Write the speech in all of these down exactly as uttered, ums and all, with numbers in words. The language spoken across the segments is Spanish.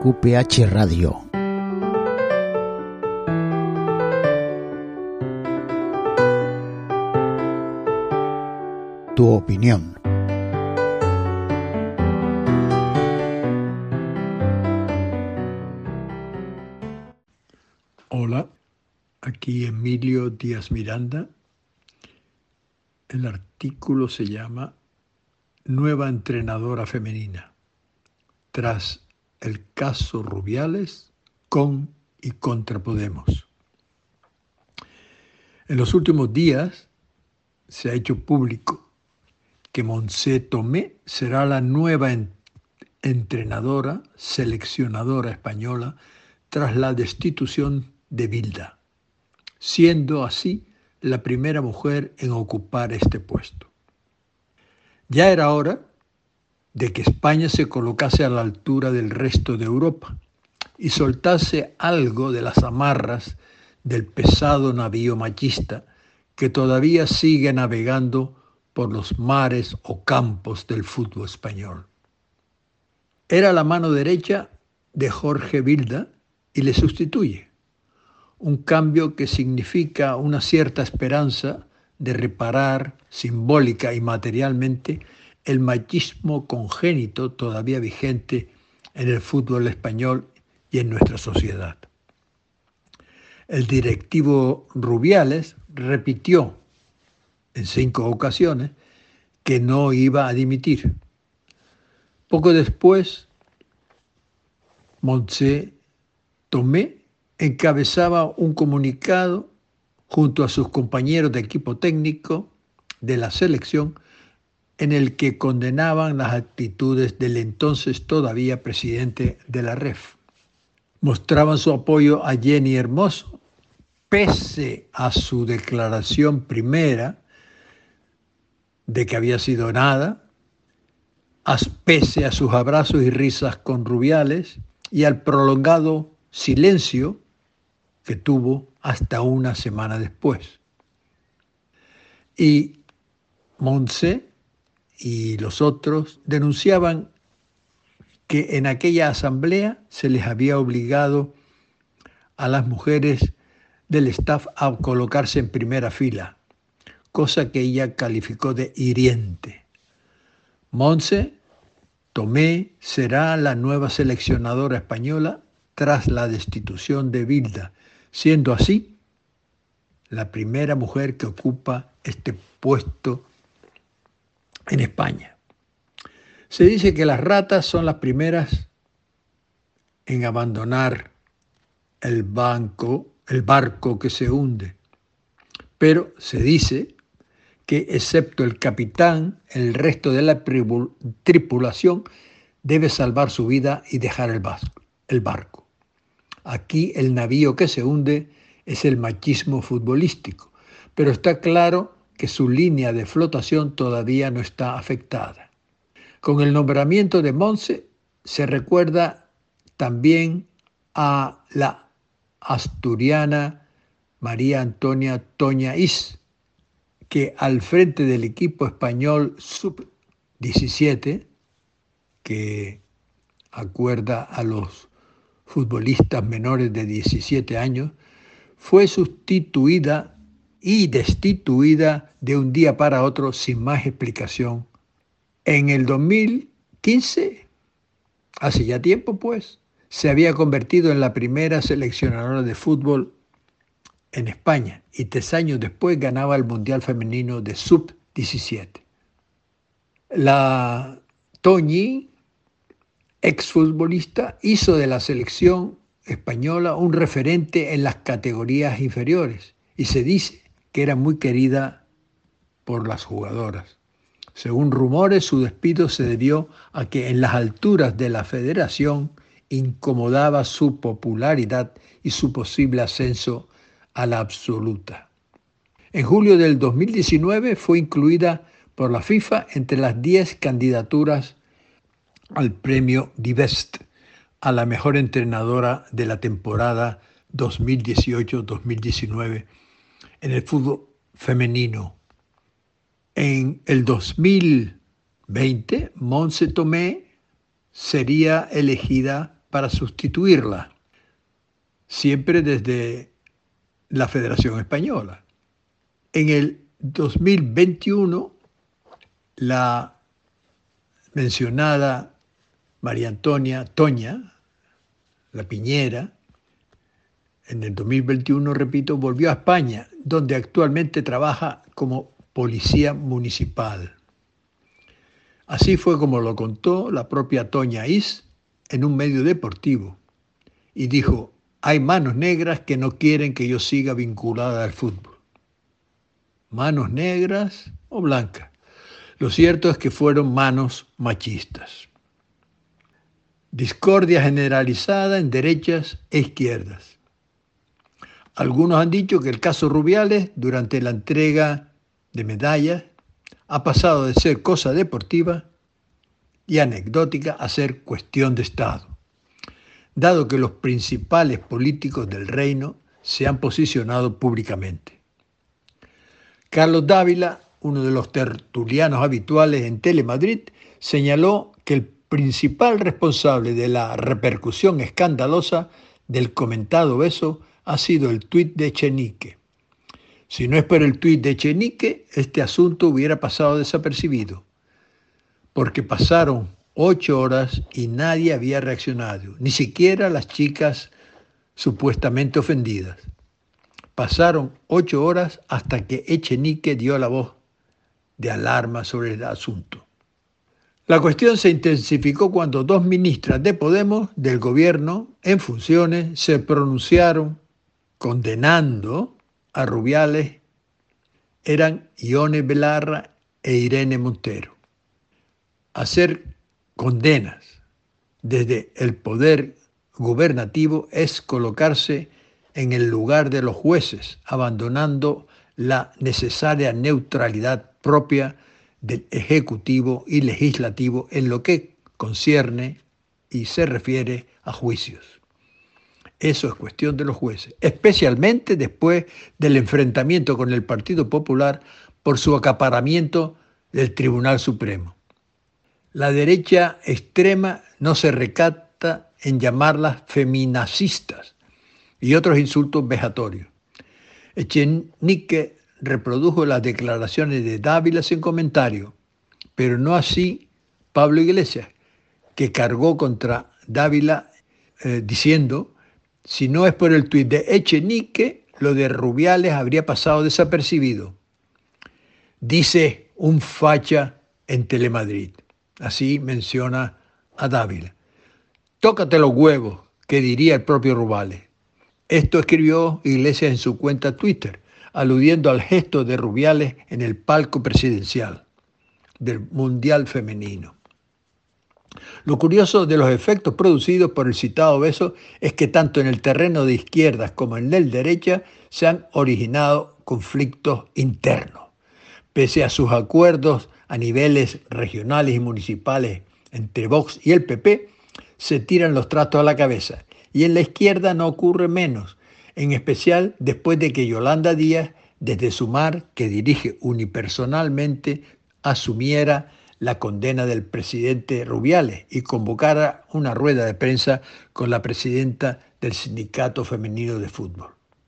Q P H Radio. Tu opinión. Hola, aquí Emilio Díaz Miranda. El artículo se llama Nueva entrenadora femenina, tras el caso Rubiales, con y contra Podemos. En los últimos días se ha hecho público que Montse Tomé será la nueva en- entrenadora, seleccionadora española tras la destitución de Bilda, siendo así la primera mujer en ocupar este puesto. Ya era hora de que España se colocase a la altura del resto de Europa y soltase algo de las amarras del pesado navío machista que todavía sigue navegando por los mares o campos del fútbol español. Era la mano derecha de Jorge Vilda y le sustituye, un cambio que significa una cierta esperanza de reparar simbólica y materialmente el machismo congénito todavía vigente en el fútbol español y en nuestra sociedad. El directivo Rubiales repitió en cinco ocasiones que no iba a dimitir. Poco después, Montse Tomé encabezaba un comunicado junto a sus compañeros de equipo técnico de la selección en el que condenaban las actitudes del entonces todavía presidente de la R E F. Mostraban su apoyo a Jenny Hermoso, pese a su declaración primera de que había sido nada, pese a sus abrazos y risas con Rubiales y al prolongado silencio que tuvo hasta una semana después. Y Montse y los otros denunciaban que en aquella asamblea se les había obligado a las mujeres del staff a colocarse en primera fila, cosa que ella calificó de hiriente. Montse Tomé será la nueva seleccionadora española tras la destitución de Bilda, siendo así la primera mujer que ocupa este puesto en España. Se dice que las ratas son las primeras en abandonar el banco, el barco que se hunde, pero se dice que excepto el capitán, el resto de la tripulación debe salvar su vida y dejar el barco. Aquí el navío que se hunde es el machismo futbolístico, pero está claro que su línea de flotación todavía no está afectada. Con el nombramiento de Montse se recuerda también a la asturiana María Antonia Toña Is, que al frente del equipo español sub diecisiete, que acuerda a los futbolistas menores de diecisiete años, fue sustituida y destituida de un día para otro sin más explicación. En el dos mil quince, hace ya tiempo pues, se había convertido en la primera seleccionadora de fútbol en España y tres años después ganaba el Mundial Femenino de sub diecisiete. La Toñi, exfutbolista, hizo de la selección española un referente en las categorías inferiores y se dice que era muy querida por las jugadoras. Según rumores, su despido se debió a que en las alturas de la federación incomodaba su popularidad y su posible ascenso a la absoluta. En julio del dos mil diecinueve fue incluida por la FIFA entre las diez candidaturas al premio Divest a la mejor entrenadora de la temporada dos mil dieciocho dos mil diecinueve en el fútbol femenino. En el dos mil veinte, Montse Tomé sería elegida para sustituirla, siempre desde la Federación Española. En el dos mil veintiuno, la mencionada María Antonia Toña, la Piñera, en el dos mil veintiuno, repito, volvió a España, donde actualmente trabaja como policía municipal. Así fue como lo contó la propia Toña Is en un medio deportivo y dijo: hay manos negras que no quieren que yo siga vinculada al fútbol. Manos negras o blancas. Lo cierto es que fueron manos machistas. Discordia generalizada en derechas e izquierdas. Algunos han dicho que el caso Rubiales, durante la entrega de medallas, ha pasado de ser cosa deportiva y anecdótica a ser cuestión de Estado, dado que los principales políticos del reino se han posicionado públicamente. Carlos Dávila, uno de los tertulianos habituales en Telemadrid, señaló que el principal responsable de la repercusión escandalosa del comentado beso ha sido el tuit de Echenique. Si no es por el tuit de Echenique, este asunto hubiera pasado desapercibido, porque pasaron ocho horas y nadie había reaccionado, ni siquiera las chicas supuestamente ofendidas. Pasaron ocho horas hasta que Echenique dio la voz de alarma sobre el asunto. La cuestión se intensificó cuando dos ministras de Podemos del gobierno en funciones se pronunciaron condenando a Rubiales. Eran Ione Belarra e Irene Montero. Hacer condenas desde el poder gubernativo es colocarse en el lugar de los jueces, abandonando la necesaria neutralidad propia del Ejecutivo y Legislativo en lo que concierne y se refiere a juicios. Eso es cuestión de los jueces, especialmente después del enfrentamiento con el Partido Popular por su acaparamiento del Tribunal Supremo. La derecha extrema no se recata en llamarlas feminacistas y otros insultos vejatorios. Echenique reprodujo las declaraciones de Dávila sin comentario, pero no así Pablo Iglesias, que cargó contra Dávila eh, diciendo: si no es por el tuit de Echenique, lo de Rubiales habría pasado desapercibido. Dice un facha en Telemadrid. Así menciona a Dávila. Tócate los huevos, que diría el propio Rubiales. Esto escribió Iglesias en su cuenta Twitter, aludiendo al gesto de Rubiales en el palco presidencial del Mundial Femenino. Lo curioso de los efectos producidos por el citado beso es que tanto en el terreno de izquierdas como en el de derecha se han originado conflictos internos. Pese a sus acuerdos a niveles regionales y municipales entre Vox y el P P, se tiran los trastos a la cabeza. Y en la izquierda no ocurre menos, en especial después de que Yolanda Díaz, desde Sumar, que dirige unipersonalmente, asumiera la condena del presidente Rubiales y convocara una rueda de prensa con la presidenta del Sindicato Femenino de Fútbol.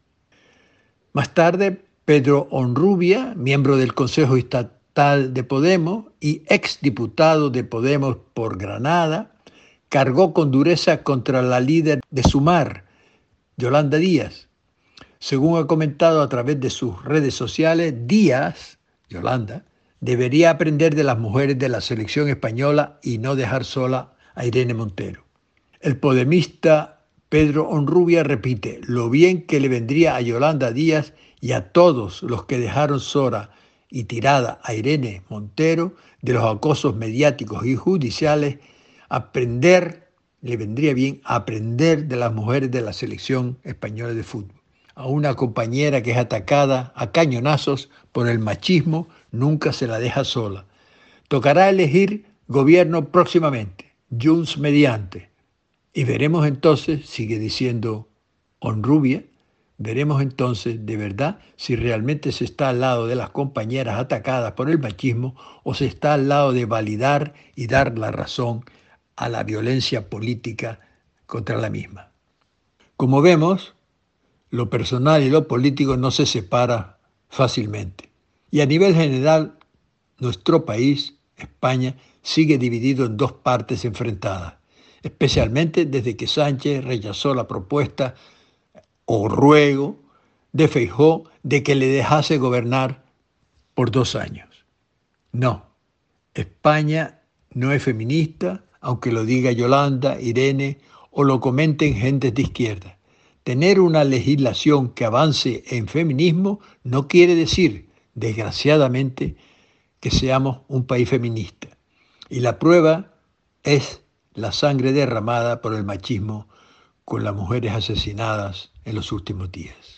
Más tarde, Pedro Honrubia, miembro del Consejo Estatal de Podemos y exdiputado de Podemos por Granada, cargó con dureza contra la líder de Sumar, Yolanda Díaz. Según ha comentado a través de sus redes sociales, Díaz, Yolanda, debería aprender de las mujeres de la selección española y no dejar sola a Irene Montero. El podemista Pedro Honrubia repite lo bien que le vendría a Yolanda Díaz y a todos los que dejaron sola y tirada a Irene Montero de los acosos mediáticos y judiciales. Aprender, le vendría bien aprender de las mujeres de la selección española de fútbol. A una compañera que es atacada a cañonazos por el machismo, nunca se la deja sola. Tocará elegir gobierno próximamente, Junts mediante. Y veremos entonces, sigue diciendo Honrubia, veremos entonces de verdad si realmente se está al lado de las compañeras atacadas por el machismo o se está al lado de validar y dar la razón a la violencia política contra la misma. Como vemos, lo personal y lo político no se separa fácilmente. Y a nivel general, nuestro país, España, sigue dividido en dos partes enfrentadas, especialmente desde que Sánchez rechazó la propuesta o ruego de Feijóo de que le dejase gobernar por dos años. No, España no es feminista, aunque lo diga Yolanda, Irene o lo comenten gentes de izquierda. Tener una legislación que avance en feminismo no quiere decir, desgraciadamente, que seamos un país feminista. Y la prueba es la sangre derramada por el machismo con las mujeres asesinadas en los últimos días.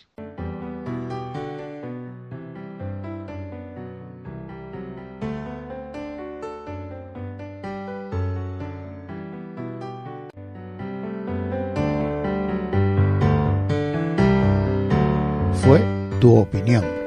Fue tu opinión.